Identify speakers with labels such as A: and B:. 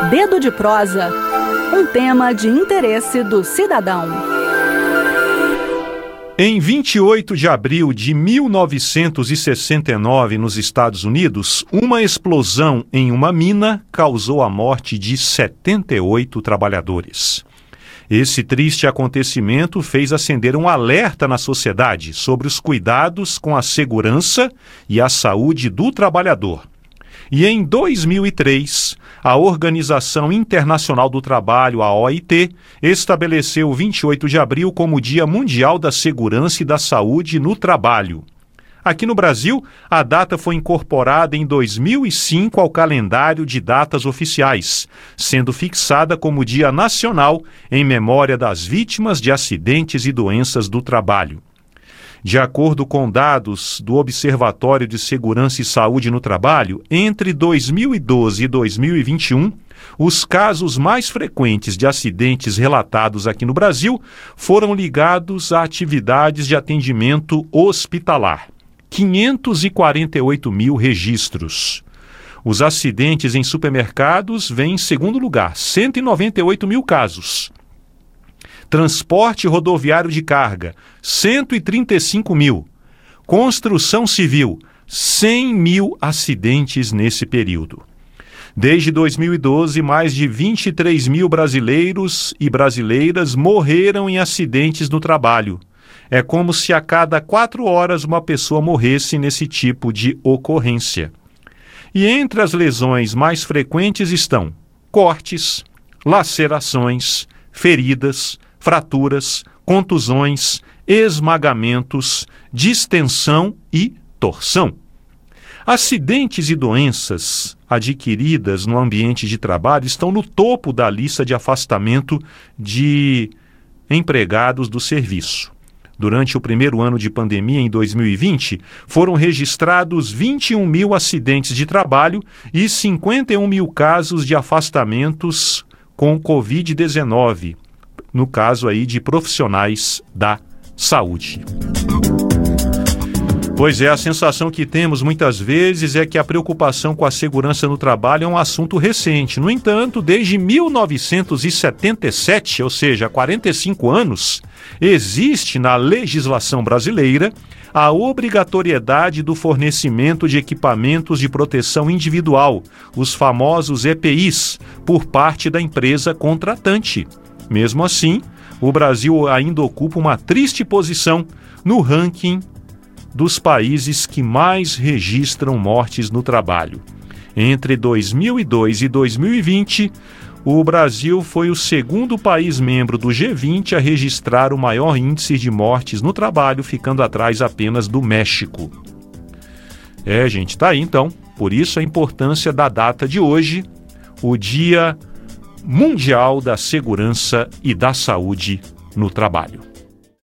A: Dedo de Prosa, um tema de interesse do cidadão.
B: Em 28 de abril de 1969, nos Estados Unidos, uma explosão em uma mina causou a morte de 78 trabalhadores. Esse triste acontecimento fez acender um alerta na sociedade sobre os cuidados com a segurança e a saúde do trabalhador. E em 2003, a Organização Internacional do Trabalho, a OIT, estabeleceu o 28 de abril como Dia Mundial da Segurança e da Saúde no Trabalho. Aqui no Brasil, a data foi incorporada em 2005 ao calendário de datas oficiais, sendo fixada como Dia Nacional em memória das vítimas de acidentes e doenças do trabalho. De acordo com dados do Observatório de Segurança e Saúde no Trabalho, entre 2012 e 2021, os casos mais frequentes de acidentes relatados aqui no Brasil foram ligados a atividades de atendimento hospitalar. 548 mil registros. Os acidentes em supermercados vêm em segundo lugar, 198 mil casos. Transporte rodoviário de carga, 135 mil. Construção civil, 100 mil acidentes nesse período. Desde 2012, mais de 23 mil brasileiros e brasileiras morreram em acidentes no trabalho. É como se a cada 4 horas uma pessoa morresse nesse tipo de ocorrência. E entre as lesões mais frequentes estão cortes, lacerações, feridas, fraturas, contusões, esmagamentos, distensão e torção. Acidentes e doenças adquiridas no ambiente de trabalho estão no topo da lista de afastamento de empregados do serviço. Durante o primeiro ano de pandemia, em 2020, foram registrados 21 mil acidentes de trabalho e 51 mil casos de afastamentos com Covid-19, no caso aí de profissionais da saúde. Pois é, a sensação que temos muitas vezes é que a preocupação com a segurança no trabalho é um assunto recente. No entanto, desde 1977, ou seja, há 45 anos, existe na legislação brasileira a obrigatoriedade do fornecimento de equipamentos de proteção individual, os famosos EPIs, por parte da empresa contratante. Mesmo assim, o Brasil ainda ocupa uma triste posição no ranking dos países que mais registram mortes no trabalho. Entre 2002 e 2020, o Brasil foi o segundo país membro do G20 a registrar o maior índice de mortes no trabalho, ficando atrás apenas do México. Gente, tá aí então. Por isso a importância da data de hoje, o Dia Mundial da Segurança e da Saúde no Trabalho.